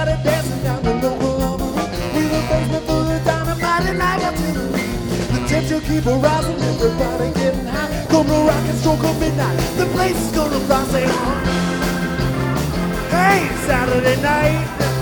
Everybody dancing down the local harbor. With a basement full of dynamite and I got to. The temperature keep a rising, everybody getting high. Gonna rock and stroke up midnight. The place is gonna fly, say, hey, Saturday night.